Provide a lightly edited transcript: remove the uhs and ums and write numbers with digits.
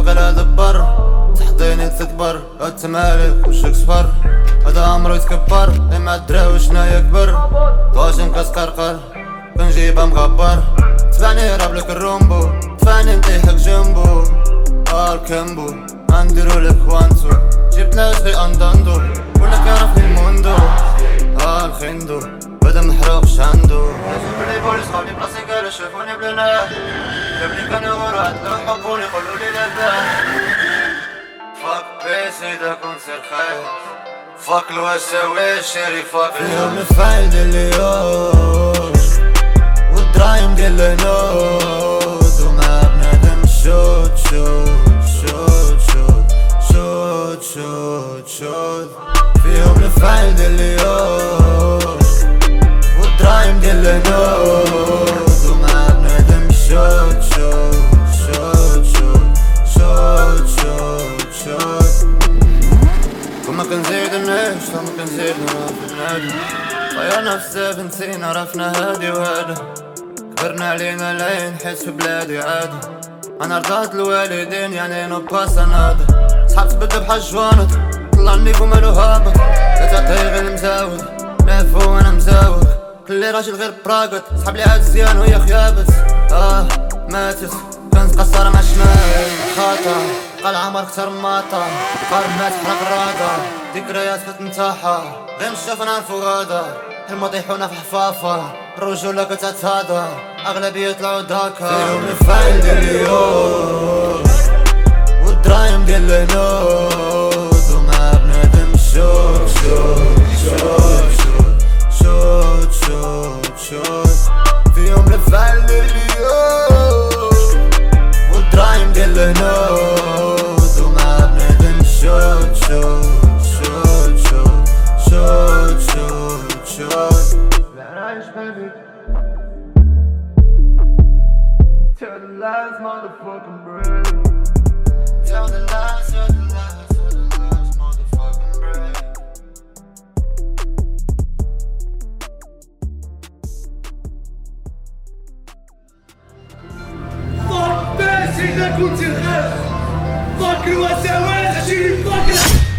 بلا دبر تحضيني تكبر التمالك وشك صفر هذا عمرو يتكبر مع الدراوي شنا يكبر طاجن كتقرقر كنجيبها مغبر تبعني رابلك الرومبو تبعني نطيحك جنبو الكمبو غنديرو لك وانتو جبتنا في انداندو ولا كيعرفني الموندو الخندو بدا محروقش عندو لازم بلي بوليس خاولي بلاصي قالو شافوني بلا جابلي كانوا غرات لو حبوني قولولي لا فاك بيسي دا كونسير خايف فاك الوساوي شاري فاك اليوم الفايد اليوم والدرايم ديال الهنود ومع بنادم شوت شوت شوت شوت شوت شوت شوت فيهم الفايد اليوم والدرايم ديال الهنود ومع بنادم شوت شوت شوت شوت شوت شوت شوت كما كنزيد نعيش كما كنزيد نروح النادي طيرنا في السفنتين عرفنا هادي وهذا كبرنا علينا العين حيت في بلادي عادي انا رضات الوالدين يعني نبقى سنادة صحاب تبدل بحال جوانط طلع النيفو مالو هابط لا تعطيه غير المزاود نافو وانا مزاوق كلي راجل غير براقط صحاب لي عاد زيان وهي خيابت ماتت كانت قصارة مع شمال خاطر قال عمر كتر ماطا قارب ما تحرق الرادار ذكريات كتنتحر غير مشاف نعرفو غادر حلمو طيحونا في حفافة الرجولة كتتهادر أغلبية يطلعو داكا فيهم الفايد اليوم والدرايم ديال الهنود ومع بنادم شوت شوت شوت شوت شوت شوت فيهم الفايد اليوم والدرايم ديال الهنود ومع بنادم شوت شوت شوت شوت شوت شوت شوت لا رايش baby Tell the lies, motherfucking bread. Tell the lies, tell the lies, tell the lies, motherfucking bread. Fuck بس إذا كنت الغاز. Fuck الوساوس أشيل fuck